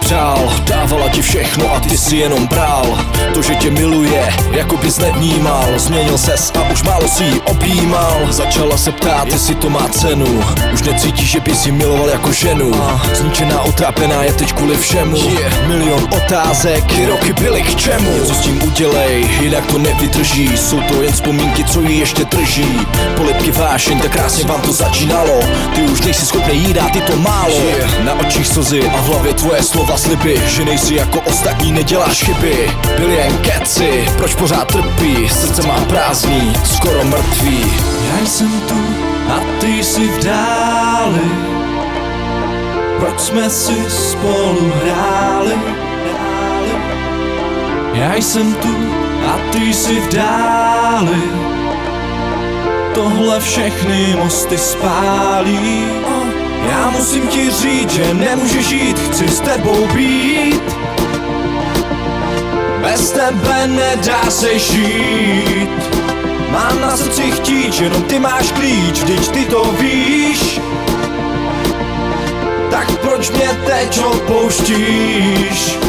přál, dávala ti všechno a ty si jenom bral. To, že tě miluje, jako bys nevnímal. Změnil ses a už málo si ji objímal. Začala se ptát, jestli to má cenu. Už necítíš, že bys ji miloval jako ženu. Zničená, otrápená je teď kvůli všemu. Milion otázek, ty roky byly k čemu? Něco s tím udělej, jinak to nevydrží. Jsou to jen vzpomínky, co ji ještě drží. Polibky vášeň, tak krásně vám to začínalo. Ty už nejsi schopný jí dát, ty to málo. Na očích slzy a v hlavě tvoje slova sliby, že nejsi jako ostatní, neděláš chyby. Byly jen keci, proč pořád trpí? Srdce má prázdný, skoro mrtvý. Já jsem tu a ty jsi v dáli. Proč jsme si spolu hráli? Já jsem tu a ty jsi v dáli. Tohle všechny mosty spálí. Já musím ti říct, že nemůžu žít, chci s tebou být. Bez tebe nedá se žít. Mám na srdci chtít, jenom ty máš klíč, vždyť ty to víš. Tak proč mě teď opouštíš?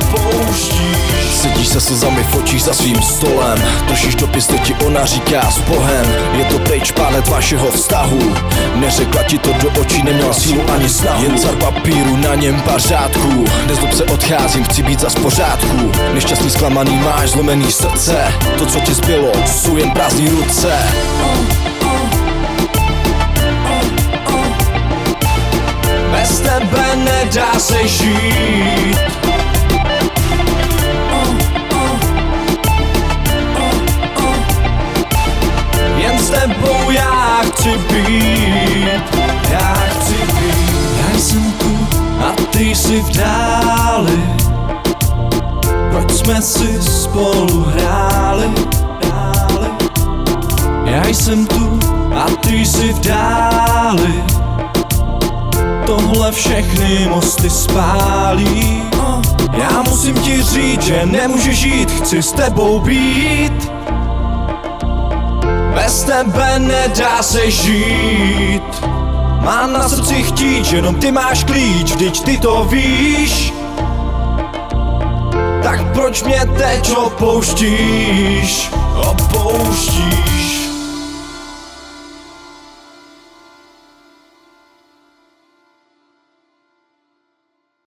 Sedíš se slzami v očích za svým stolem. Držíš dopis, to ti ona říká s Bohem. Je to pryč pánet vašeho vztahu. Neřekla ti to do očí, neměla sílu ani snahu. Jen za papíru, na něm pár řádků. Nezlob se, odcházím, chci být zas v pořádku. Nešťastný, zklamaný, máš zlomený srdce. To, co ti zbylo, jsou jen prázdný ruce. Bez tebe nedá se žít. Jen s tebou já chci být. Já chci být. Já jsem tu a ty jsi v dáli. Proč jsme si spolu hráli? Já jsem tu a ty jsi v dáli. Tohle všechny mosty spálí. Já musím ti říct, že nemůžu žít, chci s tebou být. Bez tebe nedá se žít. Mám na srdci chtít, jenom ty máš klíč, vždyť ty to víš. Tak proč mě teď opouštíš?